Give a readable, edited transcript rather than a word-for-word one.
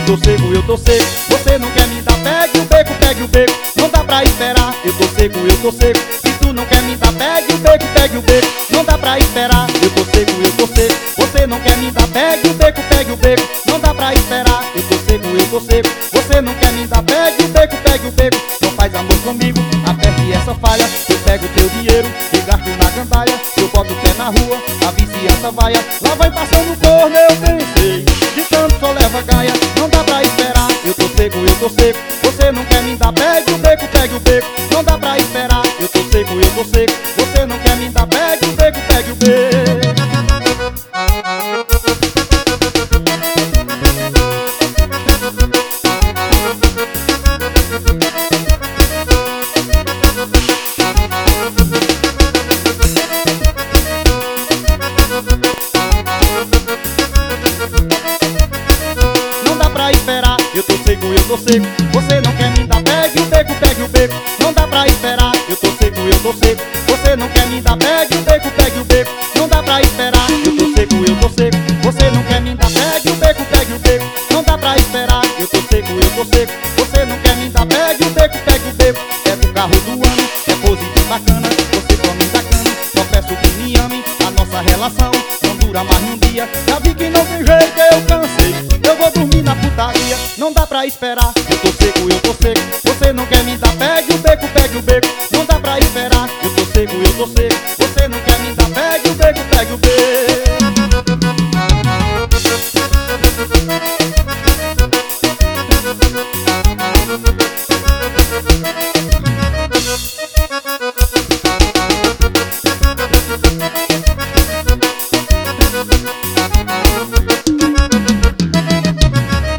tô seco, eu tô seco. Você não quer me dar, pegue o beco, pegue o beco. Não dá pra esperar, eu tô seco, eu tô seco. Se tu não quer me dar, pegue o beco, pegue o beco. Não dá pra esperar, eu tô seco, eu tô seco. Você não quer me dar, pegue o beco, pegue o beco. Não dá pra esperar, eu tô seco, eu tô seco. Você não quer me dar, pegue o beco, pegue o beco. Não faz amor comigo, aperte essa falha. Eu pego teu dinheiro e gasto na gandaia. Eu boto o pé na rua, a vizinhança vaia. Lá vai passando o corno, eu pensei, de tanto só leva gaia. Não dá pra esperar, eu tô seco, eu tô seco. Você não quer me dar, pegue o beco, pegue o beco. Não dá pra esperar, eu tô seco, eu tô seco. Você não quer me dar, pegue o beco, pegue o beco. Eu tô seco, eu tô seco. Você não quer me dar, pegue o beco, pegue o beco. Não dá pra esperar, eu tô seco, eu tô seco. Você não quer me dar, pegue o beco, pegue o beco. Não dá pra esperar, eu tô seco, eu tô seco. Você não quer me dar, pegue o beco, pegue o beco. Não dá pra esperar, eu tô seco, eu tô seco. Você não quer me dar, pegue o beco, pegue o beco. É do carro do ano, é pose bem bacana. Você só me dá cana, só peço que me ame. A nossa relação não dura mais um dia. Já vi que não tem jeito, eu cansei. Eu vou dormir na putaria. Não dá pra esperar, eu tô seco, eu tô seco. Você não quer me dar, pegue o beco, pegue o beco. Não dá pra esperar, eu tô seco, eu tô seco. Você não quer me